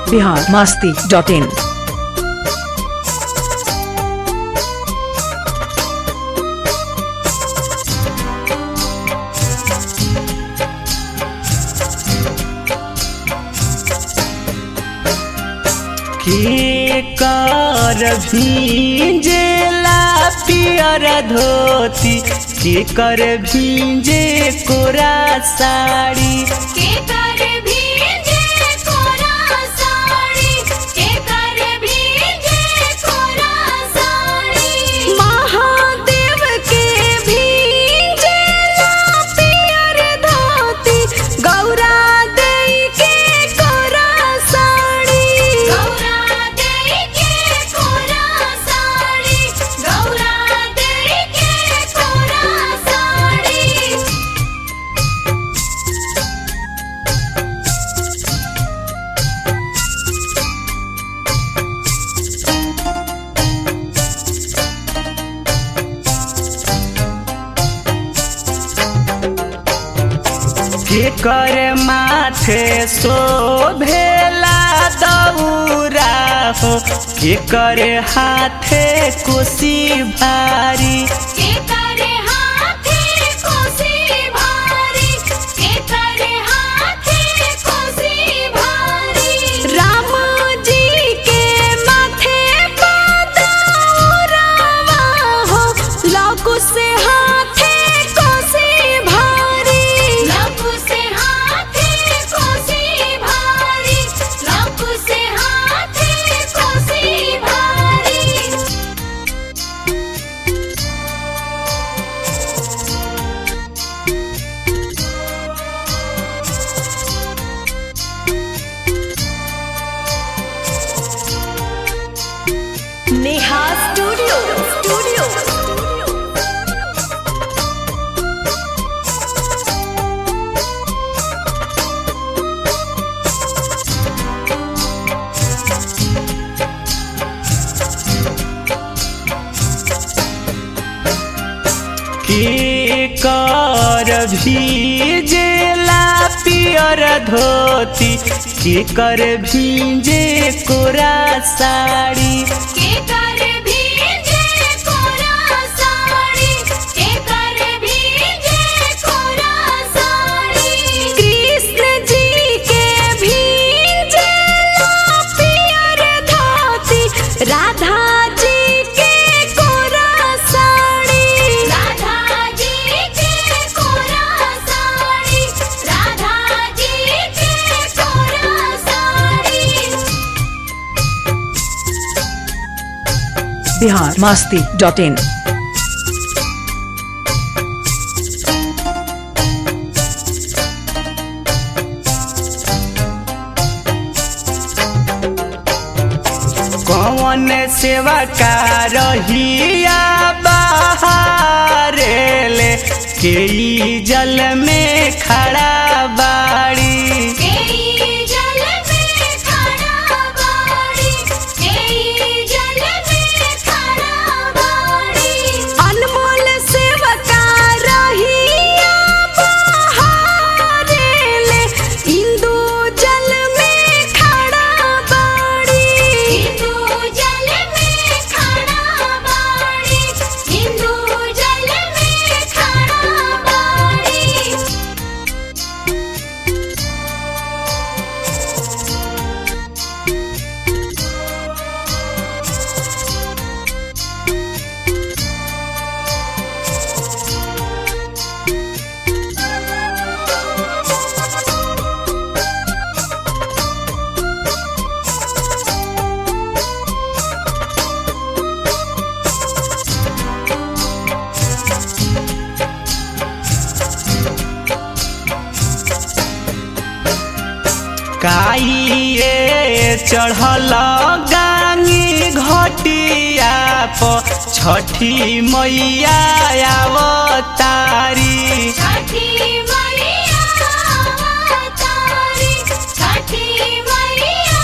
biharmasti.in। के कर भींजेला पियर धोती, के कर भींजे कोरा साड़ी, के कर भींजे कोरा साड़ी, के कर भींजे कोरा साड़ी। महादेव के भींजेला पियर धोती, गौरा देई के कोरा साड़ी, गौरा देई के कोरा साड़ी, गौरा देई के कोरा साड़ी। के कर माथे शोभेला दौरा हो, के कर हाथे कोसी भारी, के करे हाथे कोसी भारी, के करे हाथे कोसी भारी। राम जी के माथे दौरावा हो, लौकु से हाथे कोसी भारी, लौकु से हाथे कोसी भारी, लौकु से हाथे कोसी भारी। नेहा स्टूडियो के कर भींजेला पियर धोती, के कर भींजे कोरा साड़ी, के कर भींजे कोरा साड़ी, के कर भींजे कोरा साड़ी। कृष्ण जी के भींजे पियर धोती, राधा जी के कोरा साड़ी, राधा जी के कोरा साड़ी, राधा जी के कोरा साड़ी। biharmasti.in। कौन सेवा का रहिया बहारे ले, के ई जल में खड़ा बाड़ी, केई जल में खड़ा बाड़ी, केई जल में खड़ा बाड़ी। अनमोल सेवका रहिया बहारे ले, इंदु जल में खड़ा बाड़ी, इंदु जल में खड़ा बाड़ी, इंदु जल में खड़ा बाड़ी। काइए चढ़ल गांगी घटिया पर छठी मैया अवतारी, छठी मैया अवतारी, छठी मैया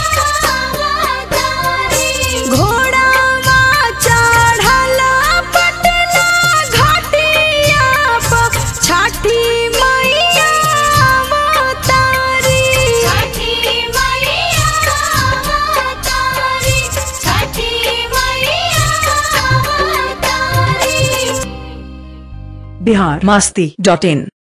अवतारी। घोड़ावा चढ़ल पटना घाटिया पर, छठी मैया अवतारी, छठी मैया बिहार मस्ती.in